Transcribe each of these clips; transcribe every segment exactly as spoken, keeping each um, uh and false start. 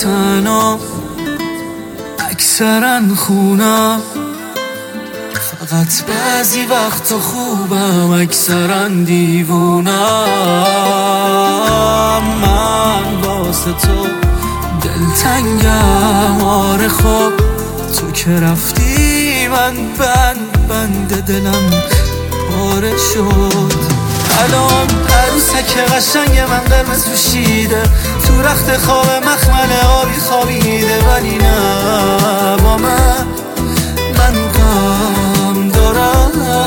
تنها اکثرا خونم، فقط بعضی وقت خوبم اکثرا دیوونم. من واسه تو دلتنگم، آره خب تو که رفتی من بند بند دلم پاره شد. الان عروسک قشنگ من قرمز پوشیده، تو رخت خواب مخمل آبی خوابیده، ولی نه با من من غم دارم.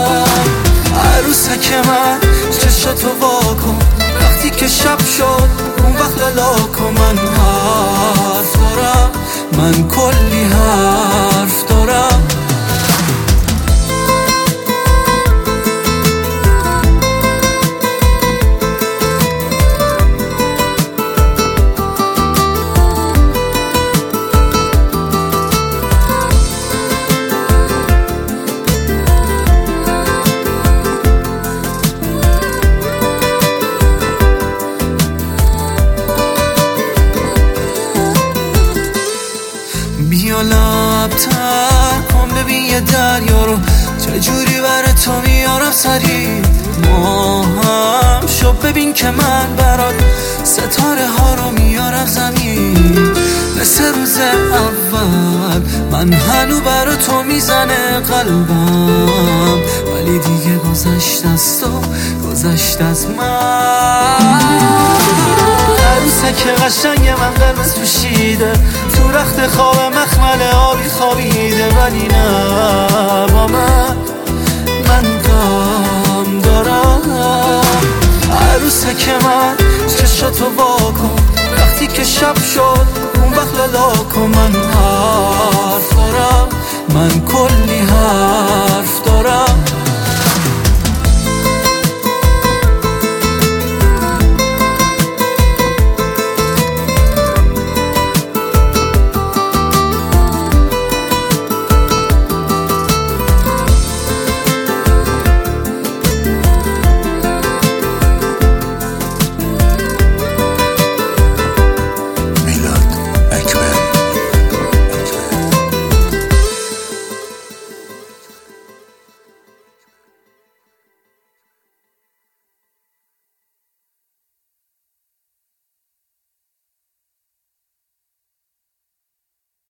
عروسک من چشاتو واکن، وقتی که شب شد اون وقت لاکن. من حرف دارم، من کلی حرف دارم. بیا لبتر کن ببین یه دریا رو چجوری بره تو میارم سریع. ما هم شو ببین که من برات ستاره ها رو میارم زمین. مثل روز اول من هنو برا تو میزنه قلبم، ولی دیگه گذشت از تو، گذشت از من. عروسک قشنگ من قرمز پوشیده، تو رخت خواب مخمل آبی خوابیده، ولی نه با من من غم دارم. عروسک من چشاتو واکن، وقتی که شب شد اون وقت لالا کن. من حرف دارم، من کلی حرف